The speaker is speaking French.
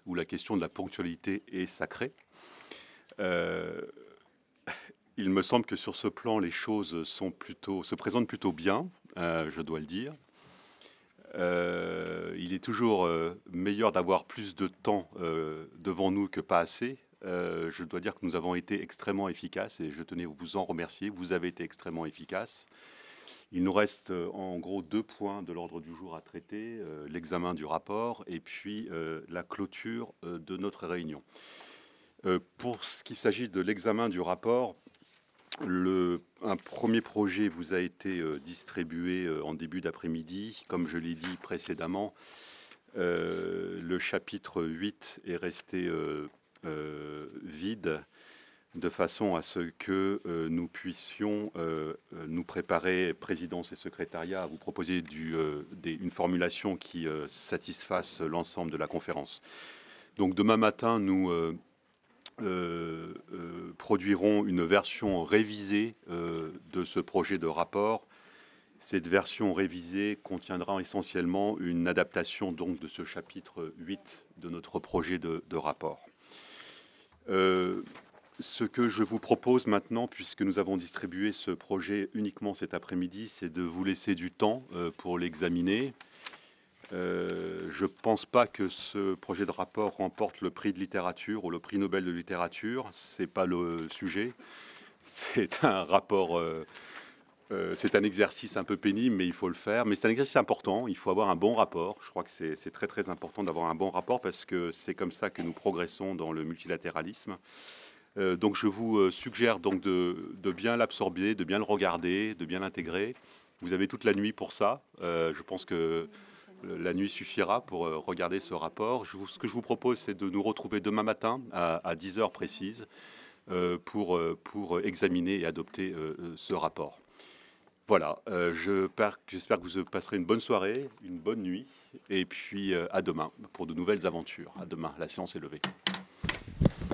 où la question de la ponctualité est sacrée. Euh, il me semble que sur ce plan, les choses se présentent plutôt bien, je dois le dire. Il est toujours meilleur d'avoir plus de temps devant nous que pas assez. Je dois dire que nous avons été extrêmement efficaces et je tenais à vous en remercier. Vous avez été extrêmement efficaces. Il nous reste en gros 2 points de l'ordre du jour à traiter, l'examen du rapport et puis la clôture de notre réunion. Pour ce qui s'agit de l'examen du rapport, un premier projet vous a été distribué en début d'après-midi. Comme je l'ai dit précédemment, le chapitre 8 est resté vide de façon à ce que nous puissions nous préparer, présidence et secrétariat, à vous proposer une formulation qui satisfasse l'ensemble de la conférence. Donc demain matin, nous produiront une version révisée de ce projet de rapport. Cette version révisée contiendra essentiellement une adaptation donc de ce chapitre 8 de notre projet de rapport. Ce que je vous propose maintenant, puisque nous avons distribué ce projet uniquement cet après-midi, c'est de vous laisser du temps pour l'examiner. Je ne pense pas que ce projet de rapport remporte le prix de littérature ou le prix Nobel de littérature. Ce n'est pas le sujet. C'est un rapport, c'est un exercice un peu pénible, mais il faut le faire. Mais c'est un exercice important. Il faut avoir un bon rapport. Je crois que c'est très très important d'avoir un bon rapport parce que c'est comme ça que nous progressons dans le multilatéralisme. Donc je vous suggère donc de bien l'absorber, de bien le regarder, de bien l'intégrer. Vous avez toute la nuit pour ça. Je pense que la nuit suffira pour regarder ce rapport. Ce que je vous propose, c'est de nous retrouver demain matin à 10 heures précises pour examiner et adopter ce rapport. Voilà, j'espère que vous passerez une bonne soirée, une bonne nuit, et puis à demain pour de nouvelles aventures. À demain, la séance est levée.